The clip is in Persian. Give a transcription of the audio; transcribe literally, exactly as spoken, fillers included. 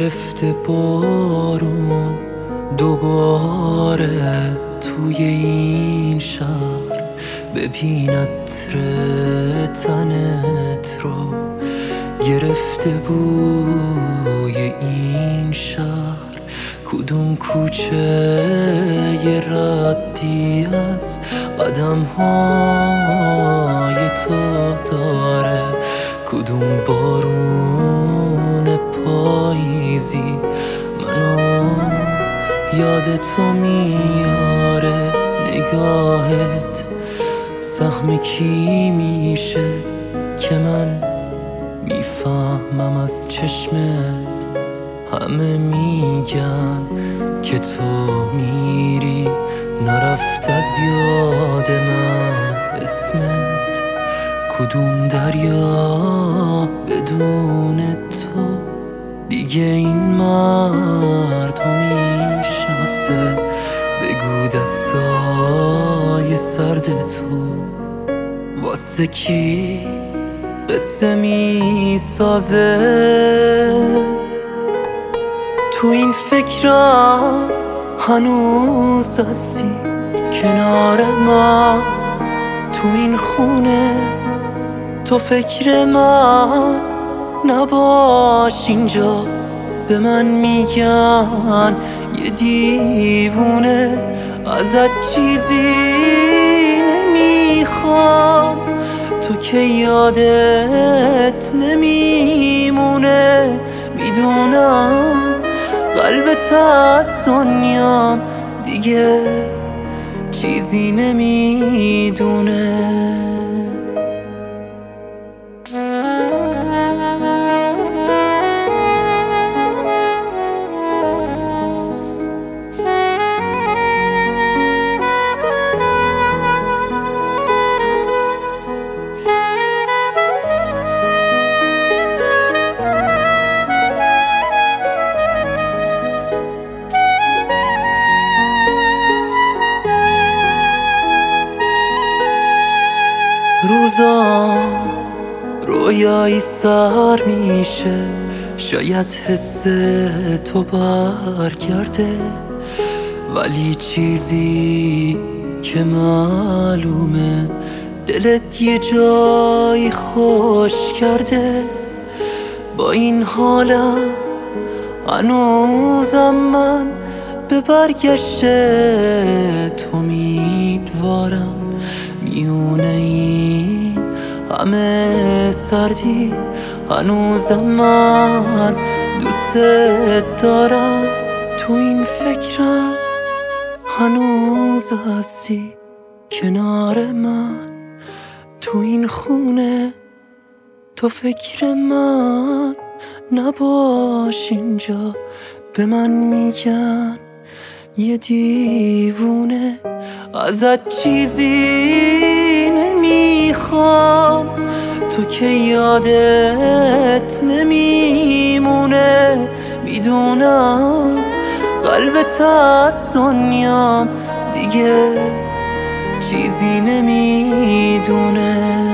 گرفته بارون دوباره توی این شهر، ببین عطر تنت رو گرفته بوی این شهر. کدوم کوچه یه ردی از قدم های تو داره، کدوم بارون پاییزی منو یاد تو میاره. نگاهت سهم کی میشه که من میفهمم از چشمت؟ همه میگن که تو میری، نرفت از یاد من اسمت. کدوم دریا بدون تو دیگه این مرد رو میشناسه؟ بگو دستای سرد تو واسه کی قصه میسازه؟ تو این فکرم هنوز هستی کنار من، تو این خونه تو فکر من نباش اینجا. به من میگن یه دیوونه، ازت چیزی نمیخوام، تو که یادت نمیمونه. میدونم قلبت از دنیام دیگه چیزی نمیدونه. روزا رویایی سر میشه، شاید حس تو برگرده، ولی چیزی که معلومه دلت یه جایی خوش کرده. با این حالم هنوزم من به برگشت تو امیدوارم. میونه این همه سردی هنوزم من دوست دارم. تو این فکرم هنوز هستی کنار من، تو این خونه تو فکر من نباش اینجا. به من میگن یه دیوونه، ازت چیزی نمیخوام، تو که یادت نمیمونه. میدونم قلبت از دنیام دیگه چیزی نمیدونه.